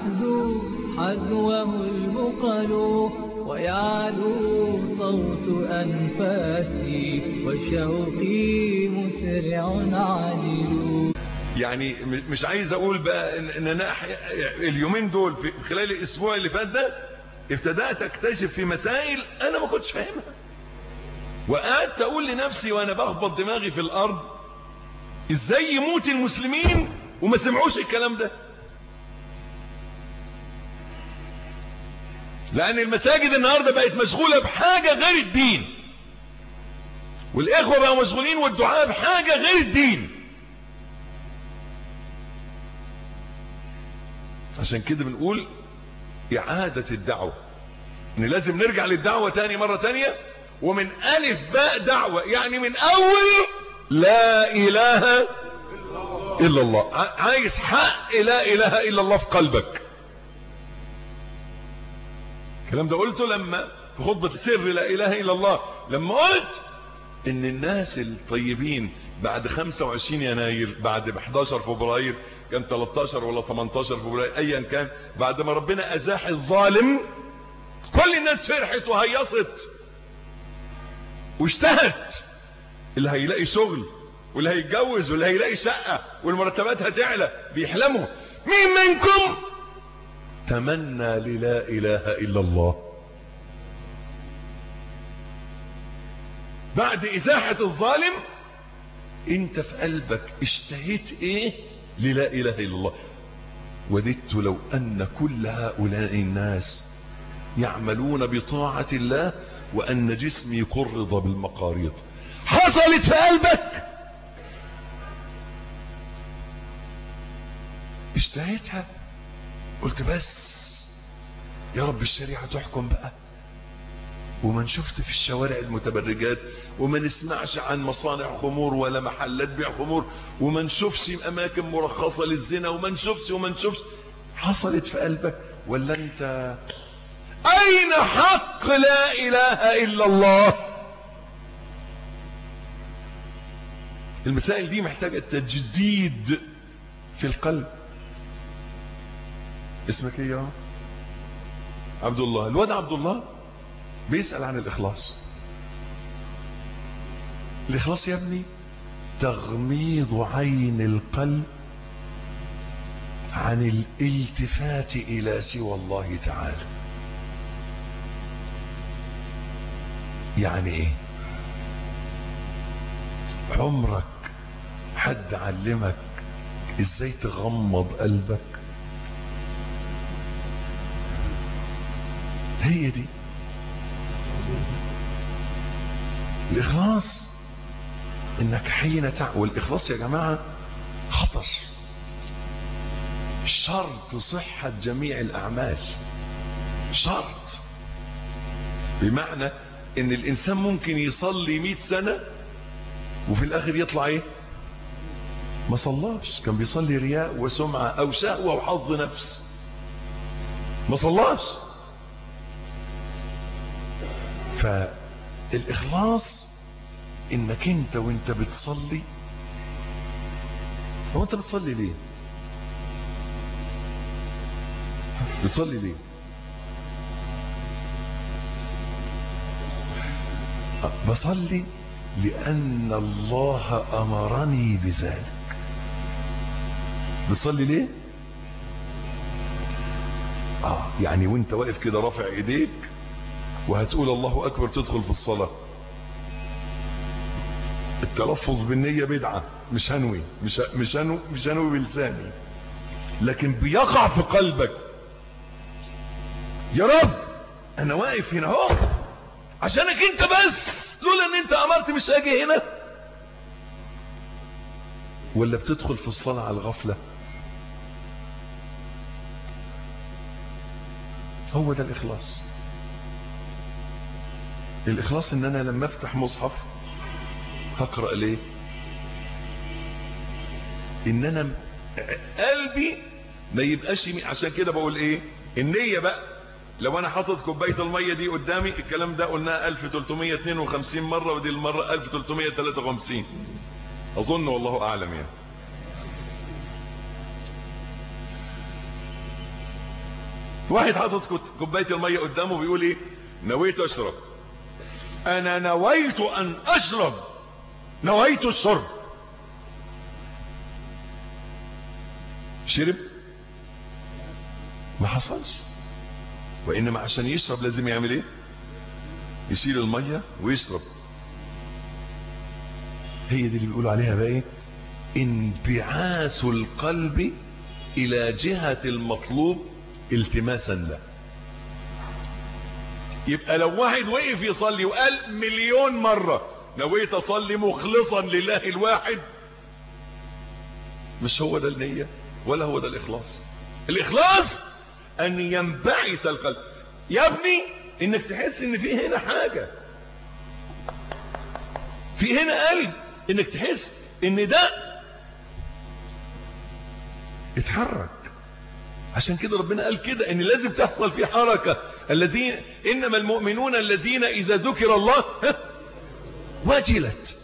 يحدو حدوه المقل ويعلو صوت أنفاسي وشوقي مسرع عاجل. يعني مش عايز اقول بقى ان انا اليومين دول في خلال الاسبوع اللي فات ده ابتدأت اكتشف في مسائل انا ما كنتش فاهمها، وقعدت اقول لنفسي وانا بخبط دماغي في الارض ازاي يموت المسلمين وما سمعوش الكلام ده. لان المساجد النهاردة بقت مشغولة بحاجة غير الدين، والاخوة بقوا مشغولين والدعاء بحاجة غير الدين. عشان كده بنقول اعادة الدعوة، ان لازم نرجع للدعوة تاني مرة تانية، ومن الف باء دعوة، يعني من اول لا اله الا الله. عايز حق لا اله الا الله في قلبك. الكلام ده قلته لما في خطبة سر لا اله الا الله، لما قلت ان الناس الطيبين بعد 25 يناير، بعد 11 فبراير، كان 13 ولا 18 فبراير ايا كان، بعد ما ربنا ازاح الظالم كل الناس فرحت وهيصت واشتهت. اللي هيلاقي شغل واللي هيتجوز واللي هيلاقي شقة والمرتبات هتعلى بيحلموا. مين منكم تمنى للا اله الا الله؟ بعد ازاحة الظالم انت في قلبك اشتهيت ايه للا اله الا الله؟ وددت لو ان كل هؤلاء الناس يعملون بطاعة الله وان جسمي قرض بالمقاريض. حصلت في قلبك؟ اشتهيتها؟ قلت بس يا رب الشريعة تحكم بقى، وما نشوفت في الشوارع المتبرجات، وما نسمعش عن مصانع خمور ولا محلات بيع خمور، وما نشوفش اماكن مرخصة للزنا، وما نشوفش. حصلت في قلبك ولا انت اين حق لا اله الا الله؟ المسائل دي محتاجة تجديد في القلب. اسمك ايه يا عبد الله؟ الواد عبد الله بيسأل عن الإخلاص. الإخلاص يا ابني تغميض عين القلب عن الالتفات إلى سوى الله تعالى. يعني ايه؟ عمرك حد علمك ازاي تغمض قلبك؟ هي دي الإخلاص. انك حين تعمل الإخلاص يا جماعة خطر، شرط صحة جميع الأعمال، شرط. بمعنى ان الإنسان ممكن يصلي 100 سنة وفي الآخر يطلع ايه؟ ما صلاش، كان بيصلي رياء وسمعة أو شهوة وحظ نفس، ما صلاش. فالإخلاص انك انت وانت بتصلي، هو انت بتصلي ليه؟ بتصلي ليه؟ بصلي لأن الله أمرني بذلك. بتصلي ليه؟ يعني وانت واقف كده رافع ايديك وهتقول الله أكبر تدخل في الصلاة، التلفظ بالنية بدعة، مش هنوي، مش هنوي بلساني، لكن بيقع في قلبك يا رب انا واقف هنا اهو عشانك انت بس، لولا ان انت امرت مش هاجي هنا. ولا بتدخل في الصلاة على الغفلة؟ هو ده الإخلاص. الإخلاص ان انا لما افتح مصحف هقرأ ليه؟ ان انا قلبي ما يبقاش عشان كده بقول ايه النية بقى. لو انا حاطط كوباية المية دي قدامي، الكلام ده قلناه 1352 مرة، ودي المرة 1353 اظن، والله اعلم. يعني واحد حاطط كوبايه الميه قدامه بيقول ايه؟ نويت اشرب. انا نويت ان اشرب، نويت الشرب. شرب؟ ما حصلش. وانما عشان يشرب لازم يعمل ايه؟ يشيل الميه ويشرب. هي دي اللي بيقولوا عليها بقى ايه؟ انبعاث القلب الى جهة المطلوب التماسا له. يبقى لو واحد وقف يصلي وقال 1,000,000 مرة نويت اصلي مخلصا لله الواحد، مش هو ده النية ولا هو ده الاخلاص. الاخلاص ان ينبعث القلب. يا ابني انك تحس ان في هنا حاجة، في هنا قلب، انك تحس ان ده اتحرك. عشان كده ربنا قال كده ان لازم تحصل في حركة. الذين انما المؤمنون الذين اذا ذكر الله وجلت،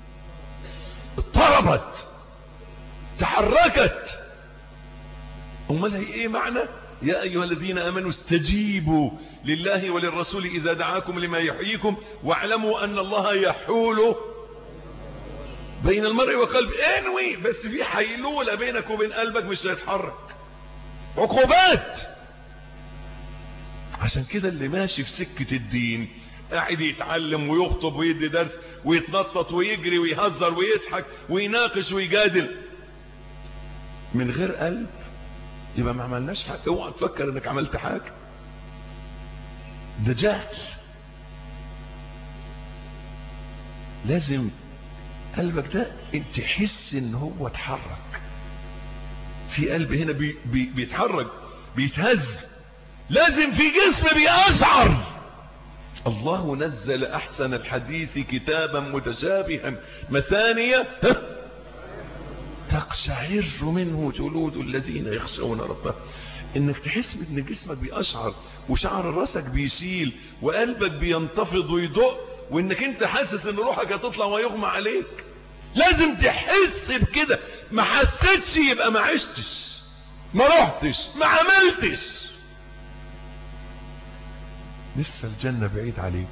اضطربت، تحركت. امال هي ايه معنى يا ايها الذين امنوا استجيبوا لله وللرسول اذا دعاكم لما يحييكم واعلموا ان الله يحول بين المرء وقلبه. انوي، بس في حيلولة بينك وبين قلبك مش هيتحرك. عقوبات. عشان كده اللي ماشي في سكة الدين قاعد يتعلم ويخطب ويدي درس ويتنطط ويجري ويهزر ويضحك ويناقش ويجادل من غير قلب، يبقى ما عملناش حاجة. اوعى تفكر انك عملت حاجة، ده جهل. لازم قلبك ده انت تحس ان هو اتحرك. في قلب هنا بيتحرك، بيتهز. لازم في جسم بيأشعر. الله نزل احسن الحديث كتابا متشابها مثانية تقشعر منه جلود الذين يخشون ربهم. انك تحس ان جسمك بيأشعر وشعر راسك بيشيل وقلبك بينتفض ويدق، وانك انت حاسس ان روحك هتطلع ويغمى عليك. لازم تحس بكده. ما حسيتش يبقى ما عشتش، ما رحتش، ما عملتش. لسه الجنة بعيد عليك.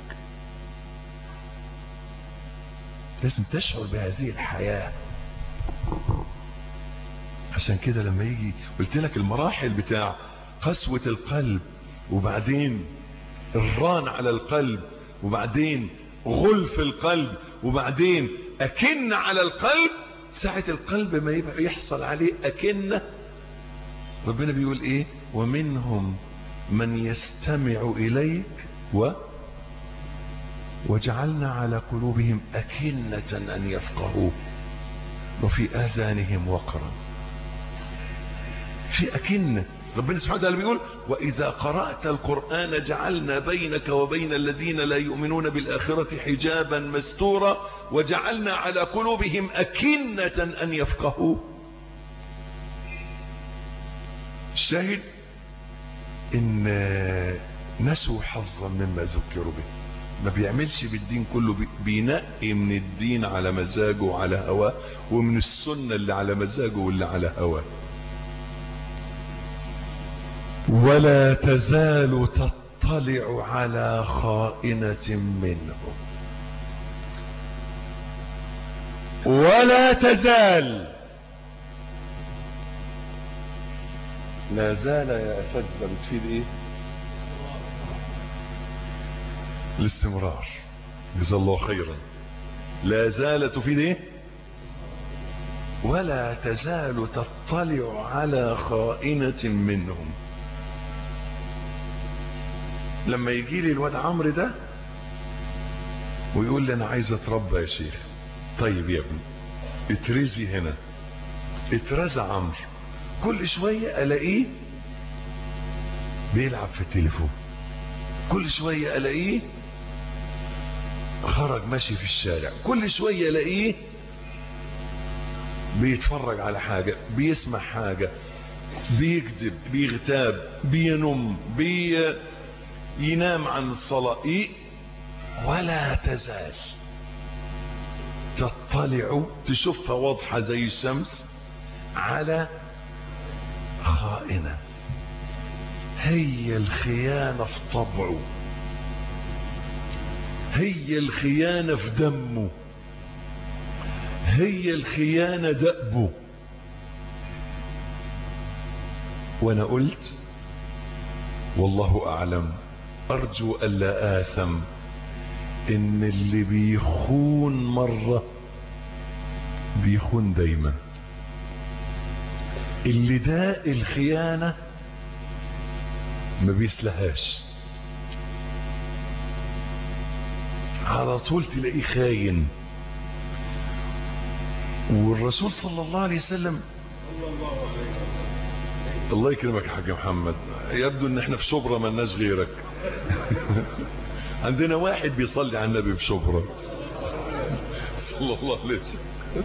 لازم تشعر بهذه الحياة. عشان كده لما يجي قلت لك المراحل بتاع قسوة القلب، وبعدين الران على القلب، وبعدين غلف القلب، وبعدين أكن على القلب. ساعة القلب ما يبقى يحصل عليه أكنة، ربنا بيقول ايه؟ ومنهم من يستمع إليك وجعلنا على قلوبهم أكنة أن يفقهوا وفي آذانهم وقرا. في أكنة. ربنا سبحانه وتعالى بيقول وإذا قرأت القرآن جعلنا بينك وبين الذين لا يؤمنون بالآخرة حجابا مستورا وجعلنا على قلوبهم أكنة أن يفقهوا. الشاهد إن نسوا حظا مما ذكروا به. ما بيعملش بالدين كله، بينقي من الدين على مزاجه وعلى هواه، ومن السنة اللي على مزاجه واللي على هواه. ولا تزال تطلع على خائنة منهم. ولا تزال. لا زال يا أساتذة بتفيد ايه؟ الاستمرار. جزا الله خيرا. لا زال تفيد ايه؟ ولا تزال تطلع على خائنة منهم. لما يجي لي الواد عمرو ده ويقول لي انا عايز اتربى يا شيخ، طيب يا ابني اترزي هنا، اترزى عمرو. كل شوية الاقيه بيلعب في التليفون، كل شوية الاقيه خرج ماشي في الشارع، كل شوية الاقيه بيتفرج على حاجة، بيسمع حاجة، بيكذب، بيغتاب، بينم، ينام عن الصلاة. ولا تزال تطلع، تشوفها واضحة زي الشمس، على خائنة. هي الخيانة في طبعه، هي الخيانة في دمه، هي الخيانة دأبه. وانا قلت والله اعلم، ارجو الا آثم، ان اللي بيخون مرة بيخون دايما. اللي داء الخيانة ما بيسلهاش، على طول تلاقيه خاين. والرسول صلى الله عليه وسلم، الله يكرمك يا حاج محمد، يبدو ان احنا في شبرا ما لناش غيرك. عندنا واحد بيصلي على النبي في شبرا صلى الله عليه وسلم.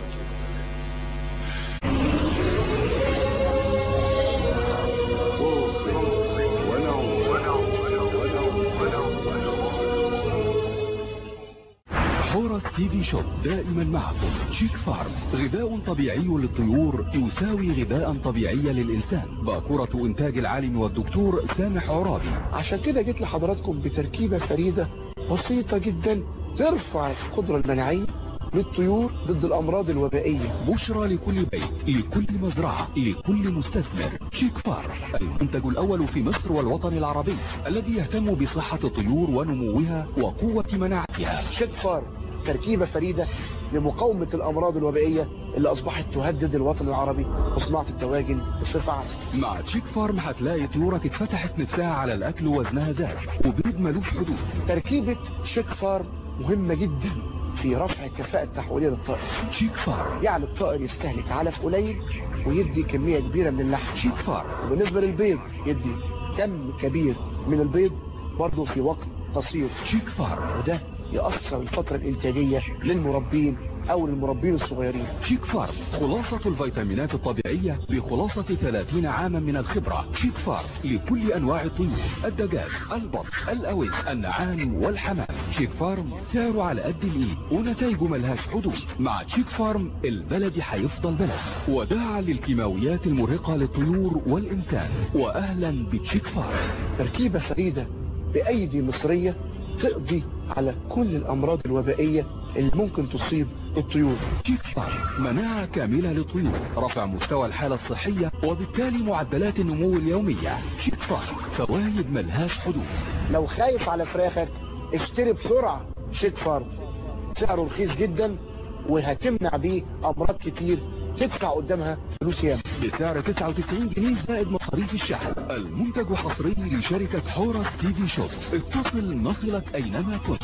حورس تي في شوب دائما معكم. شيك فارم، غذاء طبيعي للطيور يساوي غذاء طبيعي للإنسان. باكورة إنتاج العالم والدكتور سامح عرابي. عشان كده جيت لحضراتكم بتركيبة فريدة بسيطة جدا ترفع القدرة المناعية للطيور ضد الأمراض الوبائية. بشرى لكل بيت، لكل مزرعة، لكل مستثمر. شيك فارم، المنتج الأول في مصر والوطن العربي الذي يهتم بصحة الطيور ونموها وقوة مناعتها. شيك فارم تركيبة فريدة لمقاومة الأمراض الوبائية اللي أصبحت تهدد الوطن العربي وصناعة الدواجن بصفة عامة. مع تشيك فارم هتلاقي طيورك اتفتحت نفسها على الأكل ووزنها زاد وبيض ملوش حدود. تركيبة شيك فارم مهمة جدا في رفع الكفاءة التحويلية للطائر. شيك فارم يعني الطائر يستهلك علف قليل ويدي كمية كبيرة من اللحم. شيك فارم. وبالنسبة للبيض يدي كم كبير من البيض برضه في وقت قصير. شيك فارم، وده يأثر الفترة الإنتاجية للمربين أو للمربين الصغيرين. شيك فارم، خلاصة الفيتامينات الطبيعية بخلاصة 30 عاما من الخبرة. شيك فارم لكل أنواع الطيور، الدجاج، البط، الأوز، النعام والحمام. شيك فارم سعره على قد الإيد ونتائجه ملهاش حدود. مع شيك فارم البلد هيفضل بلد، وداعا للكيماويات المرهقة للطيور والإنسان. وأهلا بشيك فارم، تركيبة فريدة بأيدي مصرية تقضي على كل الأمراض الوبائية اللي ممكن تصيب الطيور. شيك فارم، مناعة كاملة للطيور، رفع مستوى الحالة الصحية وبالتالي معدلات النمو اليومية. شيك فارم، فوائد ملهاش حدود. لو خايف على فراخك اشتري بسرعة شيك فارم، سعره رخيص جدا وهتمنع بيه أمراض كتير تدفع قدامها فلوس ياما. بسعر 99 جنيه زائد مصاريف الشحن. المنتج حصري لشركة حورس تي في شوب. اتصل نصلك أينما كنت.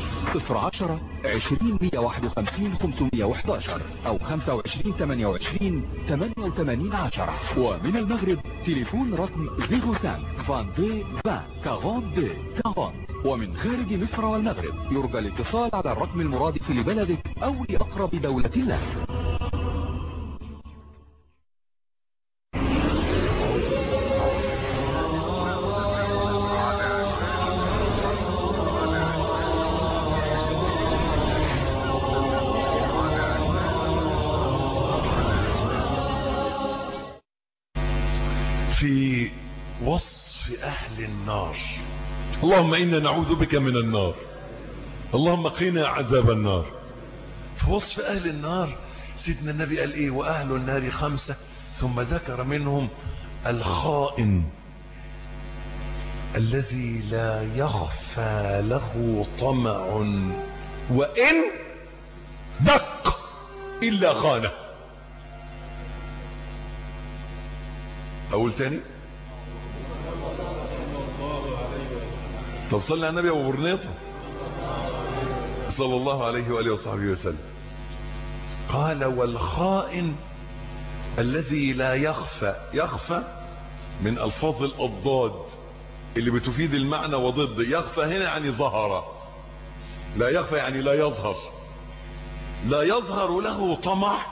010 20 151 511 أو 25 28 88 10. ومن المغرب تليفون رقم 05 22 20 42 40. ومن خارج مصر والمغرب يرجى الاتصال على الرقم المرادف لبلدك أو لأقرب دولة لك. في وصف أهل النار. اللهم إنا نعوذ بك من النار، اللهم قنا عذاب النار. في وصف أهل النار سيدنا النبي قال إيه؟ وأهل النار 5، ثم ذكر منهم الخائن الذي لا يخفى له طمع وإن دق إلا خانه. أقول تاني؟ طب صلي على النبي أبو برنيطة صلى الله عليه وآله وصحبه وسلم. قال والخائن الذي لا يخفى. يخفى من ألفاظ الأضداد اللي بتفيد المعنى وضد. يخفى هنا يعني ظهر، لا يخفى يعني لا يظهر. لا يظهر له طمع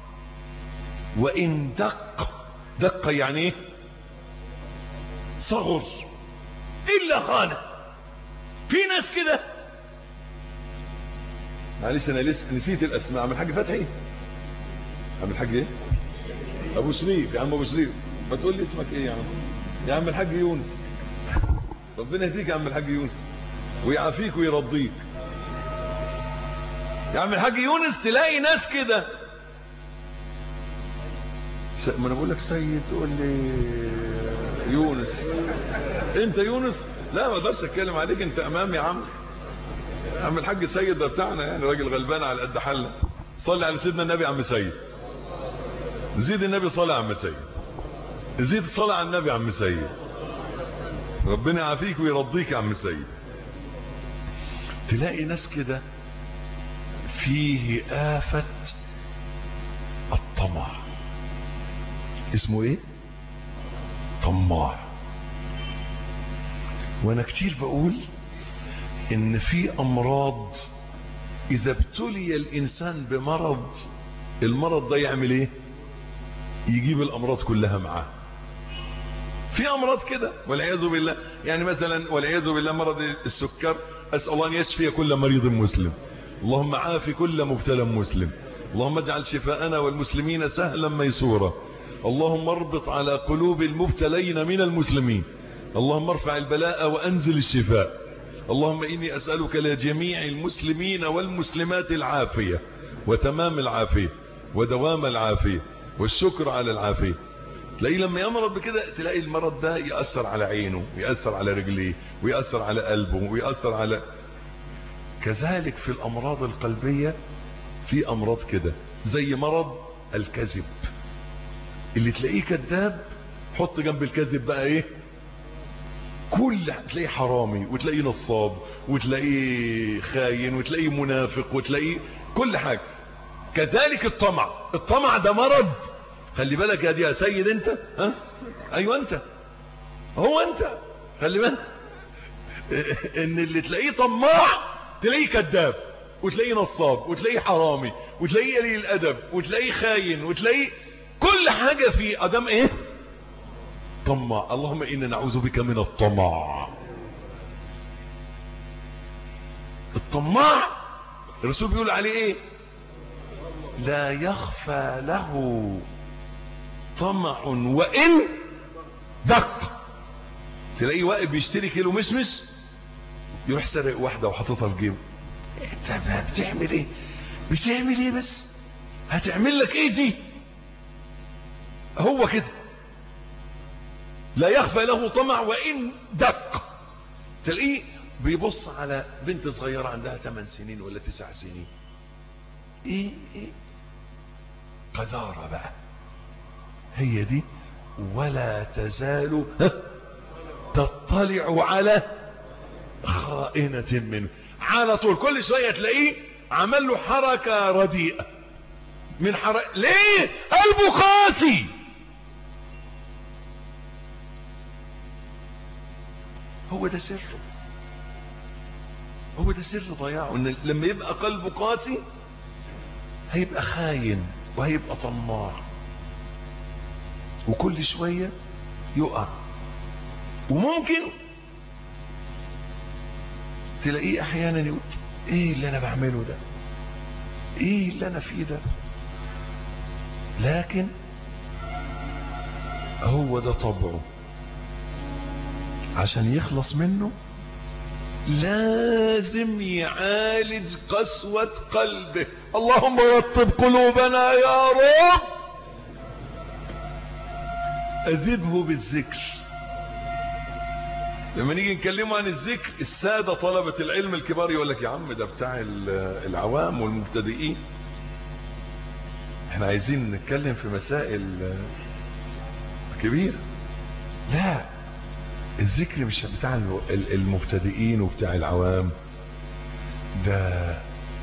وإن دق. دق يعني ايه؟ صغر إلا خانه. في ناس كده، معلش انا لسه نسيت الاسماء. عم الحاج فتحي، عم الحاج ايه؟ ابو شريف. يا عم ابو شريف، ما تقول لي اسمك ايه يا عم؟ يا عم الحاج يونس. ربنا يهديك يا عم الحاج يونس ويعافيك ويرضيك. يا عم الحاج يونس تلاقي ناس كده، ما انا بقول لك سيد تقول لي يونس. انت يونس؟ لا ما اقدرش اتكلم عليك، انت امام يا عم. يا عم الحاج سيد ده بتاعنا يعني، راجل غلبان على قد حالنا. صلي على سيدنا النبي يا عم سيد. زيد النبي صلى على عم سيد. زيد صلى على النبي يا عم سيد. ربنا يعافيك ويرضيك يا عم سيد. تلاقي ناس كده فيه آفة الطمع. اسمه ايه؟ طماع. وانا كتير بقول ان في امراض اذا ابتلي الانسان بمرض، المرض ده يعمل ايه؟ يجيب الامراض كلها معاه. في امراض كده والعياذ بالله، يعني مثلا والعياذ بالله مرض السكر، اسال الله ان يشفي كل مريض مسلم. اللهم عاف كل مبتلى مسلم. اللهم اجعل شفاءنا والمسلمين سهلا ميسورا. اللهم اربط على قلوب المبتلين من المسلمين. اللهم ارفع البلاء وانزل الشفاء. اللهم اني اسالك لجميع المسلمين والمسلمات العافيه وتمام العافيه ودوام العافيه والشكر على العافيه. تلاقيه لما يمرض بكده تلاقي المرض ده يأثر على عينه، ويأثر على رجليه، ويأثر على قلبه، ويأثر على. كذلك في الأمراض القلبية في أمراض كده، زي مرض الكذب. اللي تلاقيه كذاب حط جنب الكذب بقى ايه؟ تلاقيه حرامي، وتلاقيه نصاب، وتلاقيه خاين، وتلاقيه منافق، وتلاقيه كل حاجة. كذلك الطمع ده مرض. خلي بالك يا دي يا سيد انت، ها؟ ايوه انت، هو انت. خلي بالك ان اللي تلاقيه طماع تلاقيه كذاب، وتلاقيه نصاب، وتلاقيه حرامي، وتلاقيه قليل الادب، وتلاقيه خاين، وتلاقيه كل حاجة في ادم ايه؟ طماع. اللهم انا نعوذ بك من الطمع. الطماع الرسول بيقول عليه ايه؟ لا يخفى له طمع وان دق. تلاقيه واقف بيشتري كيلو مشمش، يروح سرق واحده وحاططها في جيبه. انت بتعمل ايه؟ بتعمل ايه بس؟ هتعمل لك ايه دي؟ هو كده لا يخفى له طمع وان دق. تلاقيه بيبص على بنت صغيره عندها 8 سنين ولا 9 سنين. ايه قذاره بقى هي دي. ولا تزال تطلع على خائنة منه. على طول كل شوية تلاقيه عمل له حركة رديئة من ليه؟ قلبه قاسي. هو ده سره، هو ده سر ضياعه. ان لما يبقى قلبه قاسي هيبقى خاين وهيبقى طماع، وكل شوية يقع. وممكن تلاقيه احيانا يقول ايه اللي انا بعمله ده؟ ايه اللي انا فيه ده؟ لكن هو ده طبعه. عشان يخلص منه لازم يعالج قسوة قلبه. اللهم رطب قلوبنا يا رب. أذبه بالذكر. لما نيجي نكلمه عن الذكر، السادة طلبة العلم الكبار يقول لك يا عم ده بتاع العوام والمبتدئين، احنا عايزين نتكلم في مسائل كبيرة. لا، الذكر مش بتاع المبتدئين وبتاع العوام، ده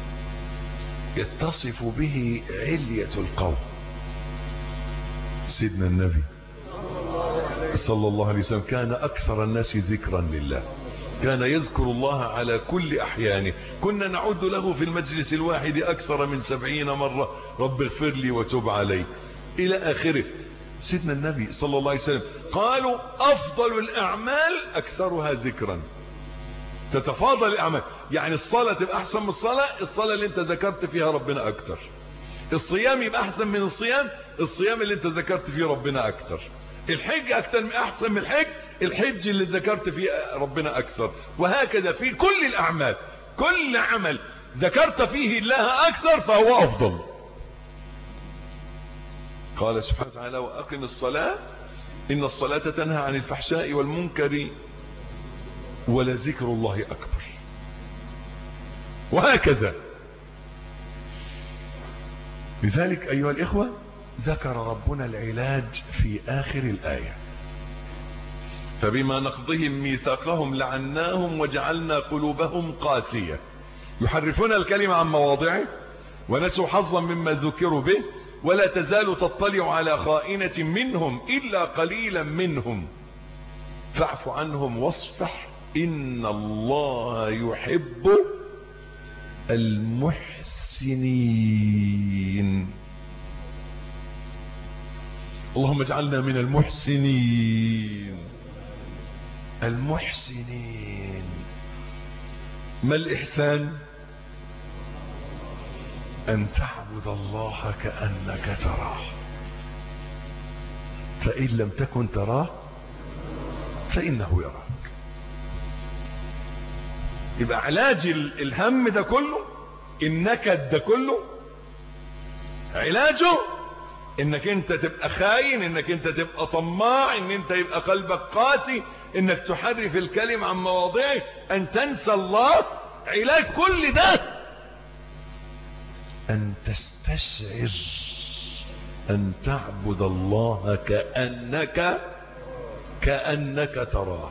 يتصف به علية القوم. سيدنا النبي صلى الله عليه وسلم كان أكثر الناس ذكرا لله، كان يذكر الله على كل أحيانه. كنا نعد له في المجلس الواحد أكثر من 70 مرة رب اغفر لي وتب علي إلى آخره. سيدنا النبي صلى الله عليه وسلم قالوا أفضل الأعمال أكثرها ذكرا. تتفاضل الأعمال، يعني الصلاة تبقى أحسن من الصلاة اللي انت ذكرت فيها ربنا أكتر. الصيام يبقى أحسن من الصيام اللي انت ذكرت فيه ربنا أكتر. الحج احسن من الحج، الحج اللي ذكرت فيه ربنا اكثر. وهكذا في كل الاعمال، كل عمل ذكرت فيه الله اكثر فهو افضل. قال سبحانه وتعالى واقم الصلاة ان الصلاة تنهى عن الفحشاء والمنكر ولذكر الله اكبر. وهكذا. لذلك ايها الاخوة ذكر ربنا العلاج في اخر الاية: فبما نقضهم ميثاقهم لعناهم وجعلنا قلوبهم قاسية يحرفون الكلمة عن مواضعه ونسوا حظا مما ذكروا به ولا تزال تطلع على خائنة منهم إلا قليلا منهم فاعف عنهم واصفح إن الله يحب المحسنين. اللهم اجعلنا من المحسنين. المحسنين. ما الإحسان؟ أن تعبد الله كأنك تراه، فإن لم تكن تراه فإنه يراك. يبقى علاج الهم ده كله، النكد ده كله، علاجه انك انت تبقى خاين، انك انت تبقى طماع، ان انت يبقى قلبك قاسي، انك تحرف الكلم عن مواضعه، ان تنسى الله. علاج كل ده ان تستشعر ان تعبد الله كأنك تراه.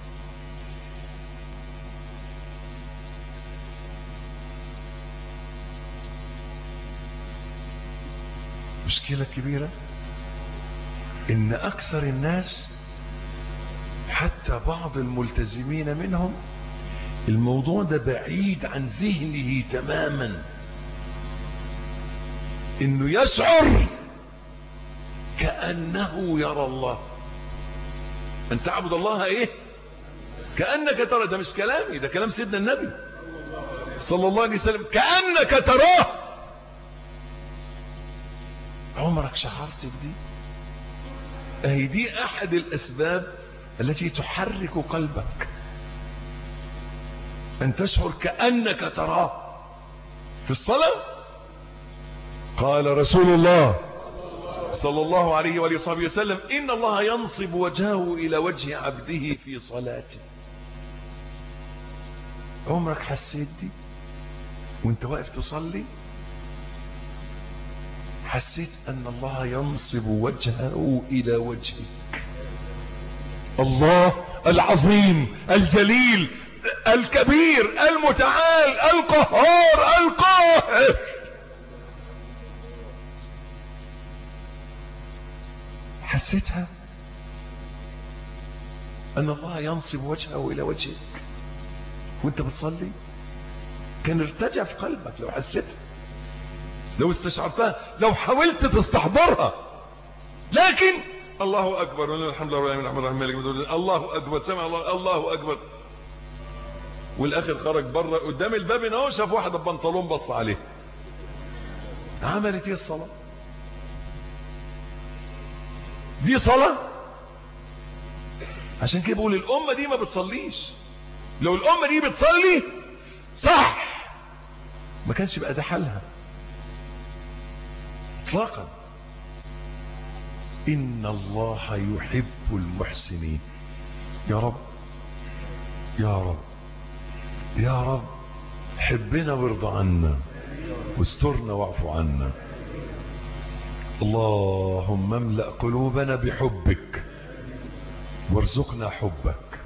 مشكلة كبيرة ان اكثر الناس حتى بعض الملتزمين منهم الموضوع ده بعيد عن ذهنه تماما، انه يشعر كأنه يرى الله. ان تعبد الله ايه؟ كأنك ترى. ده مش كلامي، ده كلام سيدنا النبي صلى الله عليه وسلم. كأنك تراه. عمرك شعرت بدي؟ اهي دي احد الاسباب التي تحرك قلبك، ان تشعر كأنك تراه في الصلاة. قال رسول الله صلى الله عليه وآله وصحبه وسلم: إن الله ينصب وجهه إلى وجه عبده في صلاته. عمرك حسيت دي وانت واقف تصلي؟ حسيت أن الله ينصب وجهه إلى وجهك؟ الله العظيم الجليل الكبير المتعال القهار القاهر. حسيتها؟ أن الله ينصب وجهه إلى وجهك وانت بتصلي؟ كان ارتجع في قلبك لو حسيتها، لو استشعرتها، لو حاولت تستحضرها. لكن الله أكبر ولله الحمد لله الرحمن الرحيم الله أكبر سمع الله أكبر، والآخر خرج بره قدام الباب اهو شاف واحدة ببنطلون بص عليه. عملت ايه الصلاة دي؟ صلاة؟ عشان كده بقول الأمة دي ما بتصليش. لو الأمة دي بتصلي صح ما كانش بقى ده حالها اطلاقا. إن الله يحب المحسنين. يا رب يا رب يا رب حبنا وارضى عنا واسترنا واعف عنا. اللهم املأ قلوبنا بحبك وارزقنا حبك.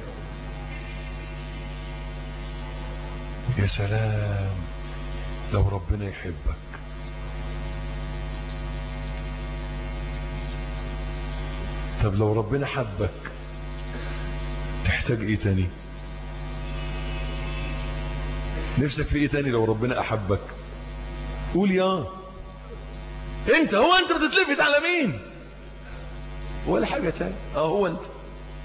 يا سلام لو ربنا يحبك. طب لو ربنا حبك تحتاج ايه تاني؟ نفسك في ايه تاني لو ربنا احبك؟ قول يا انت. هو انت بتتلفت على مين؟ ولا حاجة تاني. هو انت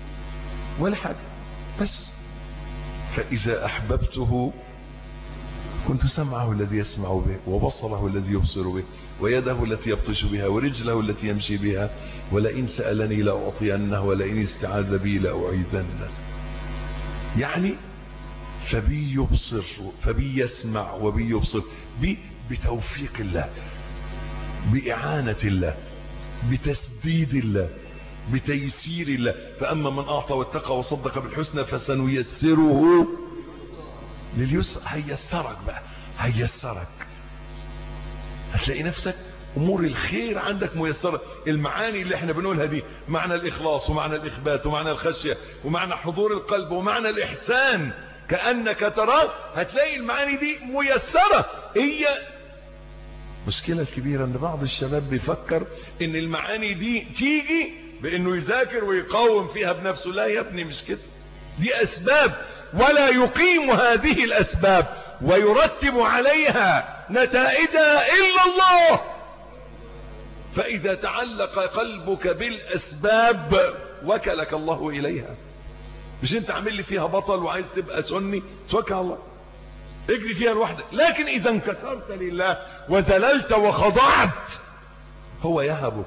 ولا حاجة بس. فاذا احببته كنت سمعه الذي يسمع به وبصره الذي يبصر به ويده التي يبطش بها ورجله التي يمشي بها ولئن سألني لأعطينه ولئن استعاذ بي لأعيذنه. يعني فبي يبصر فبي يسمع وبي يبصر بتوفيق الله، بإعانة الله، بتسديد الله، بتيسير الله. فأما من أعطى واتقى وصدق بالحسنى فسنيسره لليسر. هيسرك بقى، هيسرك، هتلاقي نفسك أمور الخير عندك ميسرة. المعاني اللي احنا بنقولها دي، معنى الإخلاص ومعنى الإخبات ومعنى الخشية ومعنى حضور القلب ومعنى الإحسان كأنك تراه، هتلاقي المعاني دي ميسرة. هي مشكلة الكبيرة ان بعض الشباب بيفكر ان المعاني دي تيجي بانه يذاكر ويقاوم فيها بنفسه. لا يا ابني، مش كده، دي اسباب، ولا يقيم هذه الاسباب ويرتب عليها نتائجها الا الله. فاذا تعلق قلبك بالاسباب وكلك الله اليها. مش انت عامل لي فيها بطل وعايز تبقى سني، توكل على الله اجري فيها لوحدك. لكن اذا انكسرت لله وذللت وخضعت هو يهبك.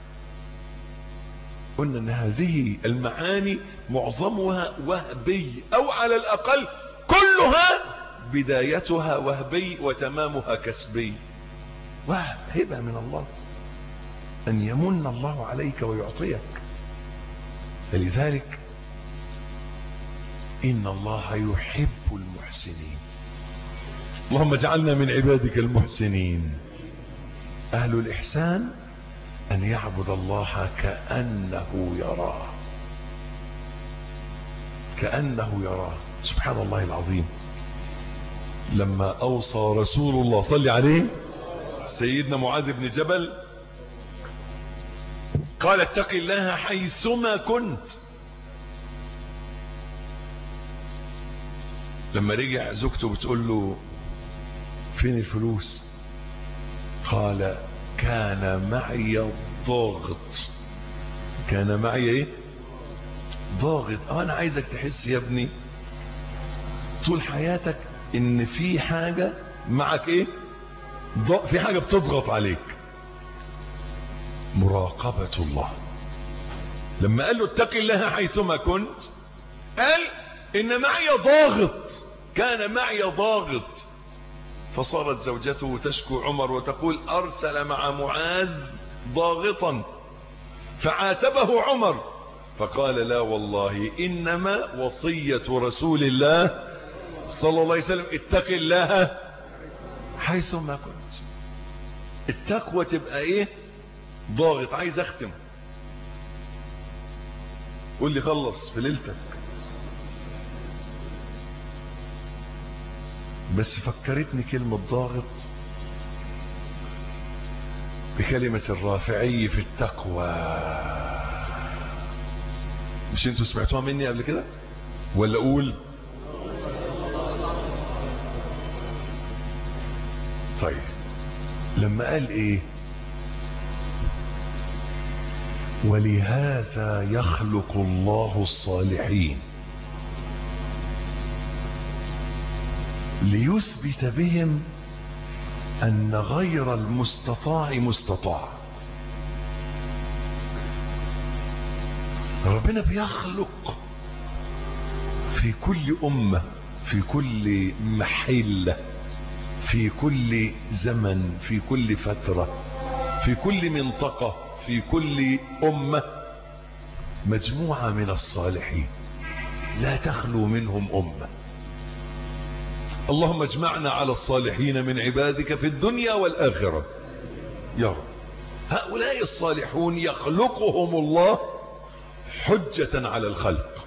قلنا ان هذه المعاني معظمها وهبي، او على الاقل كلها بدايتها وهبي وتمامها كسبي. وهب، هبة من الله، ان يمن الله عليك ويعطيك. فلذلك ان الله يحب المحسنين. اللهم اجعلنا من عبادك المحسنين. اهل الاحسان ان يعبد الله كأنه يراه، كأنه يراه. سبحان الله العظيم، لما اوصى رسول الله صلى عليه سيدنا معاذ بن جبل قال اتق الله حيثما كنت. لما رجع زوجته بتقول له فين الفلوس؟ قال كان معي ضاغط. كان معي ايه؟ ضاغط. انا عايزك تحس يا ابني طول حياتك ان في حاجة معك ايه؟ في حاجة بتضغط عليك. مراقبة الله. لما قال له اتق الله حيثما كنت، قال ان معي ضاغط، كان معي ضاغط. فصارت زوجته تشكو عمر وتقول ارسل مع معاذ ضاغطا، فعاتبه عمر فقال لا والله انما وصية رسول الله صلى الله عليه وسلم اتق الله حيثما كنت. التقوى تبقى ايه؟ ضاغط. عايز اختم، قول لي خلص في ليلتك، بس فكرتني كلمة ضاغط بكلمة الرافعي في التقوى. مش انتوا سمعتوها مني قبل كده ولا اقول؟ طيب لما قال ايه؟ ولهذا يخلق الله الصالحين ليثبت بهم ان غير المستطاع مستطاع. ربنا بيخلق في كل امة، في كل محلة، في كل زمن، في كل فترة، في كل منطقة، في كل امة مجموعة من الصالحين لا تخلو منهم امة. اللهم اجمعنا على الصالحين من عبادك في الدنيا والآخرة يا رب. هؤلاء الصالحون يخلقهم الله حجة على الخلق.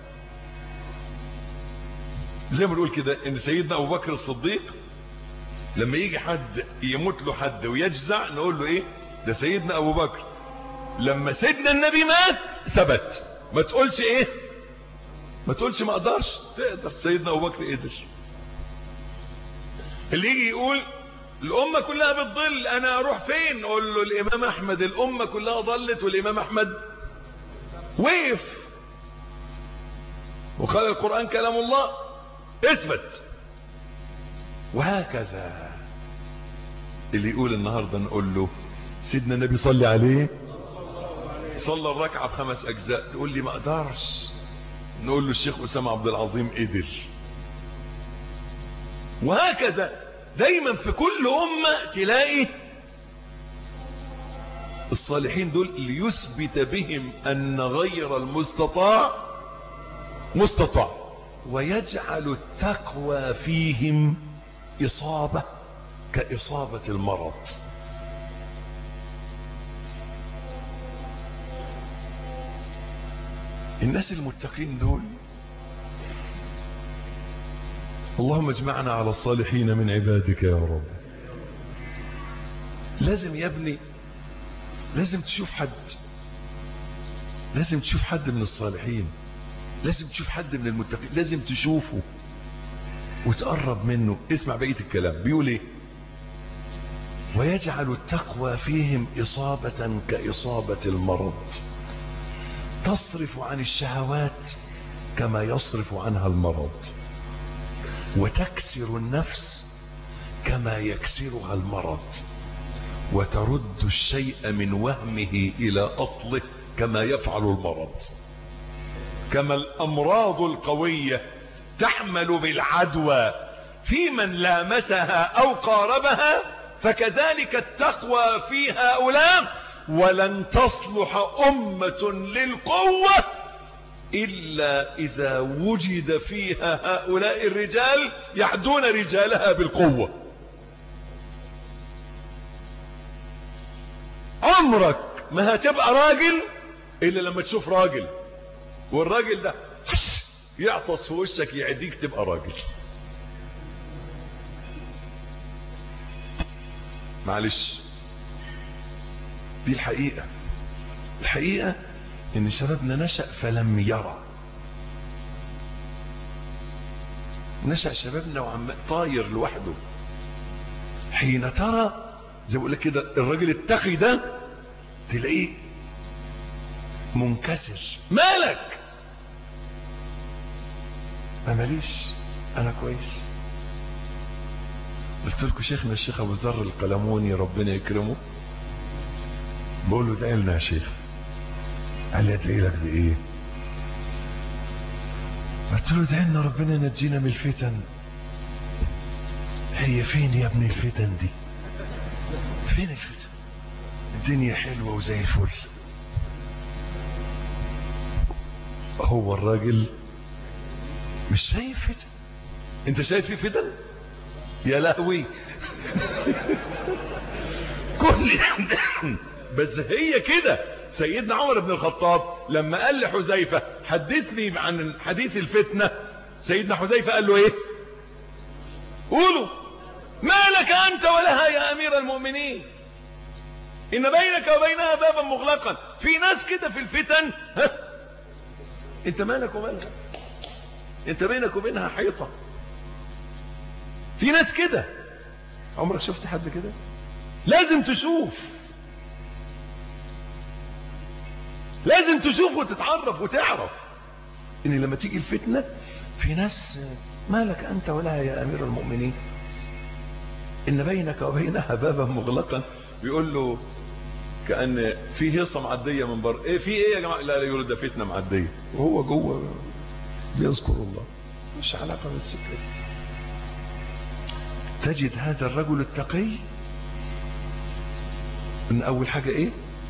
زي ما نقول كده ان سيدنا ابو بكر الصديق لما يجي حد يموت له حد ويجزع نقول له ايه؟ ده سيدنا ابو بكر لما سيدنا النبي مات ثبت. ما تقولش ايه؟ ما تقولش ما اقدرش. تقدر. سيدنا ابو بكر قدر. اللي يجي يقول الامة كلها بتضل انا اروح فين؟ نقول له الامام احمد الامة كلها ضلت والامام احمد وقف وقال القرآن كلام الله. اثبت. وهكذا. اللي يقول النهاردة نقول له سيدنا النبي صلي عليه صلى الركعة ب5 أجزاء، تقول لي ما اقدرش. نقول له الشيخ أسامة عبد العظيم قدر. وهكذا دايما في كل أمة تلاقي الصالحين دول ليثبت بهم أن غير المستطاع مستطاع، ويجعل التقوى فيهم إصابة كإصابة المرض. الناس المتقين دول اللهم اجمعنا على الصالحين من عبادك يا رب. لازم يا ابني، لازم تشوف حد، لازم تشوف حد من الصالحين، لازم تشوف حد من المتقين، لازم تشوفه وتقرب منه. اسمع بقية الكلام بيقول ايه؟ ويجعل التقوى فيهم إصابة كإصابة المرض، تصرف عن الشهوات كما يصرف عنها المرض، وتكسر النفس كما يكسرها المرض، وترد الشيء من وهمه إلى أصله كما يفعل المرض. كما الأمراض القوية تحمل بالعدوى في من لامسها أو قاربها، فكذلك التقوى في هؤلاء. ولن تصلح أمة للقوة إلا إذا وجد فيها هؤلاء الرجال يعدون رجالها بالقوة. عمرك ما هتبقى راجل إلا لما تشوف راجل، والراجل ده يعطس في وشك يعديك تبقى راجل. معلش، دي الحقيقة. الحقيقة ان شبابنا نشأ فلم يرى. نشأ شبابنا وعم طاير لوحده. حين ترى زي ما بقول لك كده الراجل التقي ده تلاقيه منكسر. مالك؟ ما ماليش، انا كويس. قلت لكم شيخنا الشيخ ابو ذر القلموني ربنا يكرمه، بقول له ادعي لنا يا شيخ. قال لي ادعي لك بايه؟ قلت له ادعي لنا ربنا ينجينا من الفتن. هي فين يا ابني الفتن دي؟ فين الفتن؟ الدنيا حلوه وزي الفل. هو الراجل مش شايف فتن. انت شايف في فتن؟ يا لهوي. كل بس هي كده. سيدنا عمر بن الخطاب لما قال لحذيفة حدثني عن حديث الفتنة، سيدنا حذيفة قال له ايه؟ قولوا ما لك انت ولها يا امير المؤمنين، ان بينك وبينها بابا مغلقا. في ناس كده في الفتن، انت مالك ومالها؟ انت بينك وبينها حيطة. في ناس كده. عمرك شفت حد كده؟ لازم تشوف، لازم تشوف وتتعرف وتعرف ان لما تيجي الفتنة في ناس مالك انت ولا يا امير المؤمنين، ان بينك وبينها بابا مغلقا. بيقول له كأن في هيصة معدية من بره. ايه في ايه يا جماعة؟ لا لا يقول ده فتنة معدية، وهو جوه بيذكر الله. مش علاقة بالسكة. تجد هذا الرجل التقي ان اول حاجة ايه؟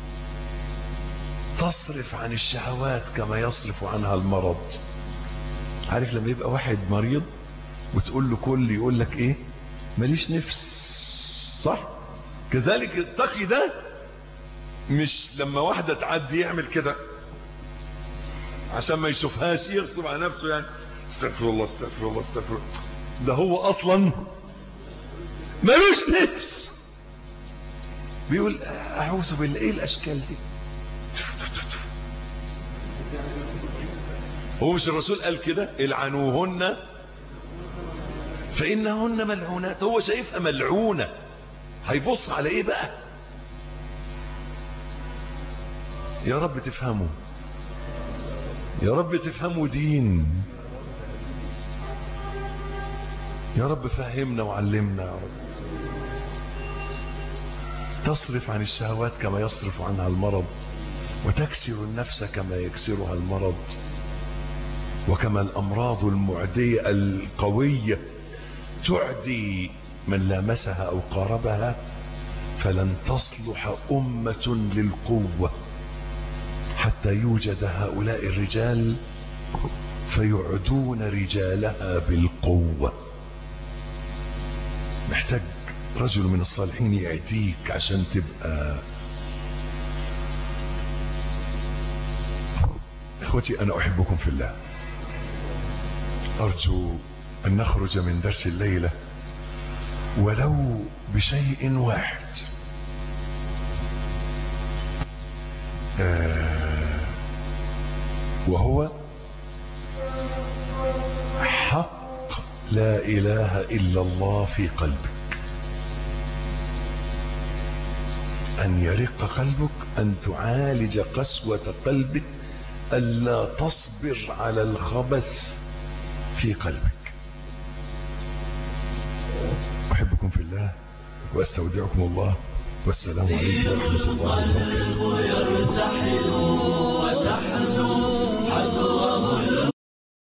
تصرف عن الشهوات كما يصرف عنها المرض. عارف لما يبقى واحد مريض وتقول له كل، يقول لك ايه؟ ماليش نفس. صح؟ كذلك التقي ده مش لما واحدة تعدي يعمل كده عشان ما يشوفهاش يغصب على نفسه، يعني استغفر الله استغفر الله استغفر الله. ده هو اصلا مالوش نفس. بيقول اعوذ بالله، ايه الاشكال دي؟ هو مش الرسول قال كده؟ العنوهن فإنهن ملعونات. هو شايفها ملعونة، هيبص على ايه بقى؟ يا رب تفهموا، يا رب تفهموا دين. يا رب فهمنا وعلمنا يا رب. تصرف عن الشهوات كما يصرف عنها المرض، وتكسر النفس كما يكسرها المرض، وكما الأمراض المعدية القوية تعدي من لامسها أو قاربها، فلن تصلح أمة للقوة حتى يوجد هؤلاء الرجال فيعدون رجالها بالقوة. محتاج رجل من الصالحين يعديك عشان تبقى. اخوتي انا احبكم في الله. ارجو ان نخرج من درس الليلة ولو بشيء واحد، وهو حق لا اله الا الله في قلبك. ان يرق قلبك، ان تعالج قسوة قلبك، الا تصبر على الخبث في قلبك. احبكم في الله واستودعكم الله، والسلام عليكم ورحمة الله وبركاته.